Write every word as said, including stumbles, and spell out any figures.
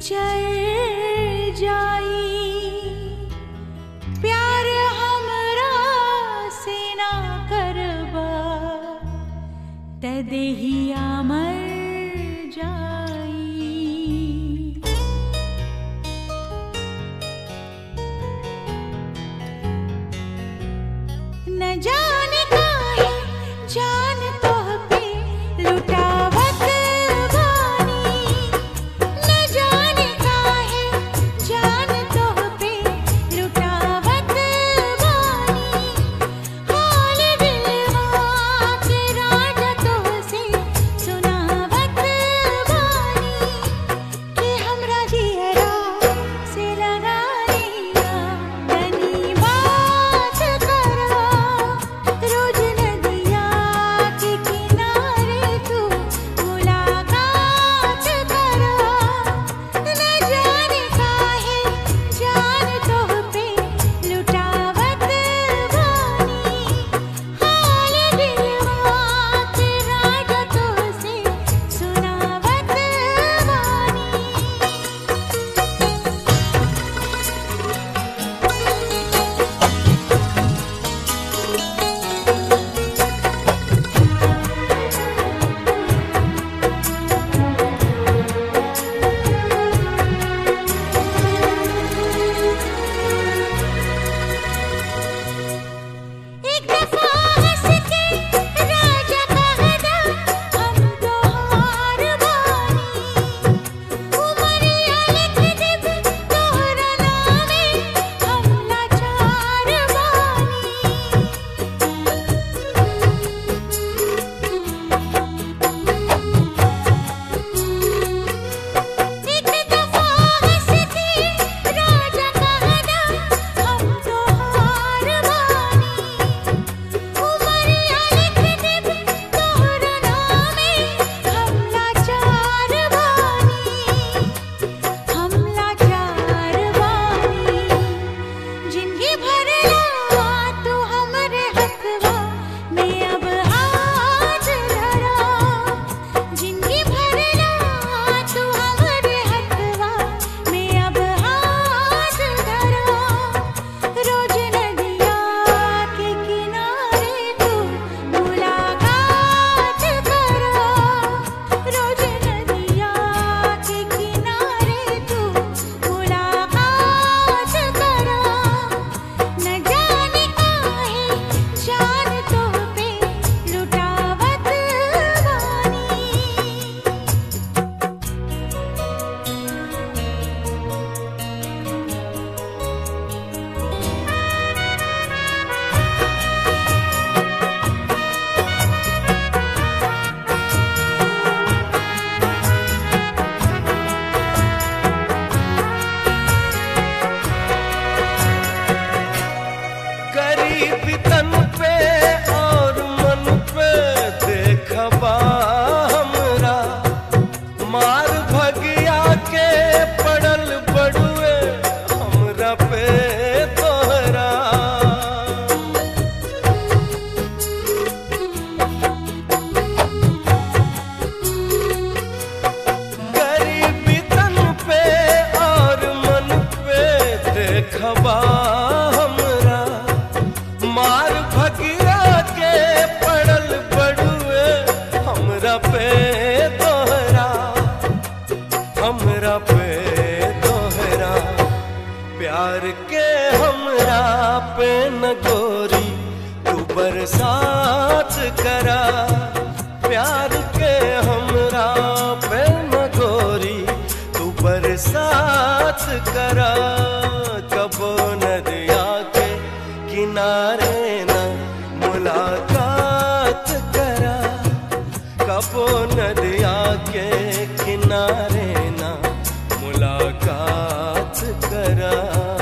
चल जाई प्यार हमरा से ना करबा त देहिया मर जाई। न जाने काहे जान तोह पे लुटावत बानी, न जाने काहे जान तोह पे लुटावत बानी। हाल दिलवा के राजा तोह से सुनावत बानी कि हमरा जियरा से लगा लेना तनी बात करा। रोज नदिया के किनारे तू मुलाकात करा। न जाने काहे जान तोह पे लुटावत बानी, हाल दिलवा के राजा तोह से सुनावत बानी। एक दफा हंस के राजा कहदा हम तो हार बानी। उमरिया लिख देब तोहरा नामे हम लाचार बानी। एक दफा हंस के राजा कहदा हम तो हार बानी। उमरिया लिख देब तोहरा नामे हम लाचार बानी, हम लाचार बानी। जिंदगी भर ला तू हमरे हथवा में अब हाथ धरा। जिंदगी भर ला तू हमरे हथवा में अब हाथ धरा। रोज नदिया के किनारे तू मुलाकात करा। रोज नदिया के किनारे तू मुलाकात करा। न जाने काहे जान तोह पे लुटावत बानी। गरीब तन पे और मन पे देखबा हमरा मार भगिया के पड़ल बड़ुए हमरा पे तोहरा। गरीब तन पे और मन पे देखबा हमरा मार भगिया के पड़ल बड़ुए हमरा पे तोहरा। हमरा पे तोहरा प्यार के हमरा पे न गोरी तू बरसात करा। प्यार के हमरा पे न गोरी तू बरसात करा। कबो नदिया के किनारे न मुलाकात करा। कबो नदिया के किनारे न मुलाकात करा।